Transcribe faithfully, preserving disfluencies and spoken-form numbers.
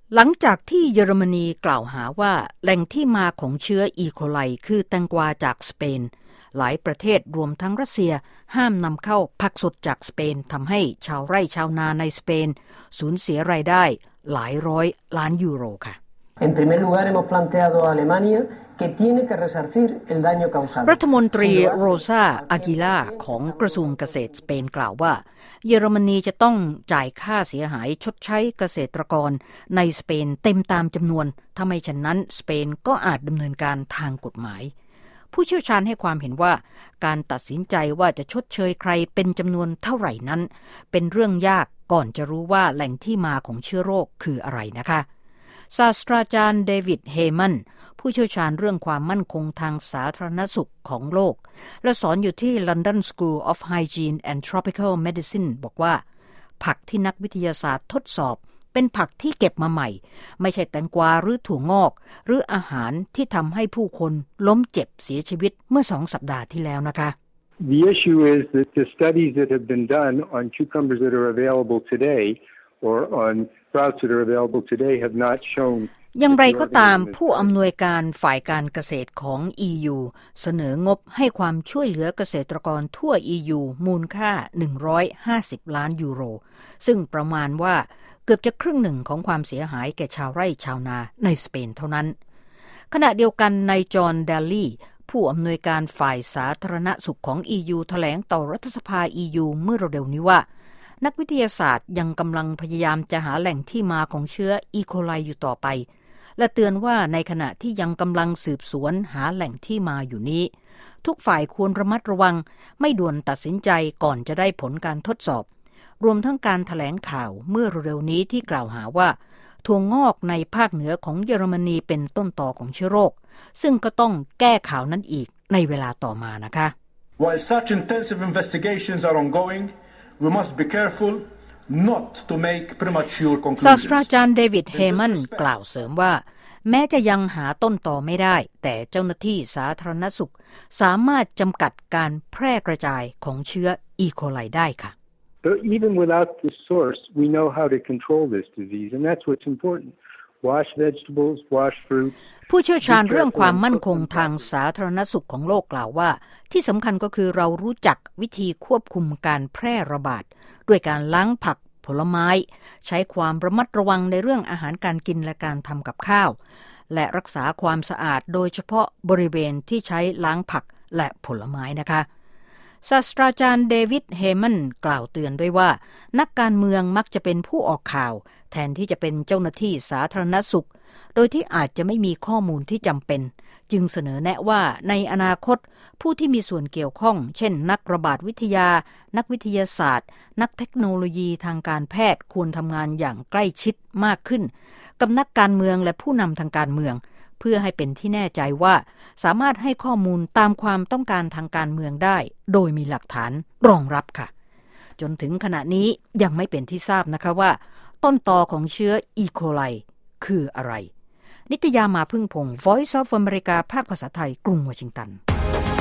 หลังจากที่เยอรมนีกล่าวหาว่าแหล่งที่มาของเชื้ออีโคไลคือแตงกวาจากสเปนหลายประเทศรวมทั้งรัสเซียห้ามนำเข้าผักสดจากสเปนทำให้ชาวไร่ชาวนาในสเปนสูญเสียรายได้หลายร้อยล้านยูโรค่ะ En primer lugar hemos planteado a Alemania que tiene que resarcir el daño causado รัฐมนตรีโรซาอากิลาของกระทรวงเกษตรสเปนกล่าวว่าเยอรมนีจะต้องจ่ายค่าเสียหายชดใช้เกษตรกรในสเปนเต็มตามจำนวนถ้าไม่ฉะนั้นสเปนก็อาจดำเนินการทางกฎหมายผู้เชี่ยวชาญให้ความเห็นว่าการตัดสินใจว่าจะชดเชยใครเป็นจำนวนเท่าไหร่นั้นเป็นเรื่องยากก่อนจะรู้ว่าแหล่งที่มาของเชื้อโรคคืออะไรนะคะศาสตราจารย์เดวิดเฮมันผู้เชี่ยวชาญเรื่องความมั่นคงทางสาธารณสุขของโลกและสอนอยู่ที่ London School of Hygiene and Tropical Medicine บอกว่าผักที่นักวิทยาศาสตร์ทดสอบเป็นผักที่เก็บมาใหม่ไม่ใช่แตงกวาหรือถั่วงอกหรืออาหารที่ทำให้ผู้คนล้มเจ็บเสียชีวิตเมื่อสองสัปดาห์ที่แล้วนะคะ The issue is that the studies that have been done on cucumbers that are available today or on sprouts that are available today have not shown อย่างไรก็ตามผู้อำนวยการฝ่ายการเกษตรของ อี ยู เสนองบให้ความช่วยเหลือเกษตรกรทั่ว อี ยู มูลค่าหนึ่งร้อยห้าสิบล้านยูโรซึ่งประมาณว่าเกือบจะครึ่งหนึ่งของความเสียหายแก่ชาวไร่ชาวนาในสเปนเท่านั้นขณะเดียวกันนายจอห์นเดลลี่ผู้อำนวยการฝ่ายสาธารณสุขของ อี ยู แถลงต่อรัฐสภา อี ยู เมื่อเร็วๆนี้ว่านักวิทยาศาสตร์ยังกำลังพยายามจะหาแหล่งที่มาของเชื้ออีโคไลอยู่ต่อไปและเตือนว่าในขณะที่ยังกำลังสืบสวนหาแหล่งที่มาอยู่นี้ทุกฝ่ายควรระมัดระวังไม่ด่วนตัดสินใจก่อนจะได้ผลการทดสอบรวมทั้งการแถลงข่าวเมื่อเร็วๆนี้ที่กล่าวหาว่าถั่วงอกในภาคเหนือของเยอรมนีเป็นต้นตอของเชื้อโรคซึ่งก็ต้องแก้ข่าวนั้นอีกในเวลาต่อมานะคะ While such intensive investigations are ongoing, we must be careful not to make premature conclusions. ศาสตราจารย์เดวิดเฮมันกล่าวเสริมว่าแม้จะยังหาต้นตอไม่ได้แต่เจ้าหน้าที่สาธารณสุขสามารถจำกัดการแพร่กระจายของเชื้ออีโคไลได้ค่ะ But even without the source, we know how to control this disease, and that's what's important. Wash vegetables, wash fruits. ผู้เชี่ยวชาญเรื่องความมั่นคงทางสาธารณสุขของโลกกล่าวว่าที่สำคัญก็คือเรารู้จักวิธีควบคุมการแพร่ระบาดด้วยการล้างผักผลไม้ใช้ความระมัดระวังในเรื่องอาหารการกินและการทำกับข้าวและรักษาความสะอาดโดยเฉพาะบริเวณที่ใช้ล้างผักและผลไม้นะคะศาสตราจารย์เดวิดเฮมันกล่าวเตือนด้วยว่านักการเมืองมักจะเป็นผู้ออกข่าวแทนที่จะเป็นเจ้าหน้าที่สาธารณสุขโดยที่อาจจะไม่มีข้อมูลที่จำเป็นจึงเสนอแนะว่าในอนาคตผู้ที่มีส่วนเกี่ยวข้องเช่นนักระบาดวิทยานักวิทยาศาสตร์นักเทคโนโลยีทางการแพทย์ควรทำงานอย่างใกล้ชิดมากขึ้นกับนักการเมืองและผู้นำทางการเมืองเพื่อให้เป็นที่แน่ใจว่าสามารถให้ข้อมูลตามความต้องการทางการเมืองได้โดยมีหลักฐานรองรับค่ะจนถึงขณะนี้ยังไม่เป็นที่ทราบนะคะว่าต้นตอของเชื้ออีโคไลคืออะไรนิตยามาพึ่งพงศ์ Voice of America ภาคภาษาไทยกรุงวอชิงตัน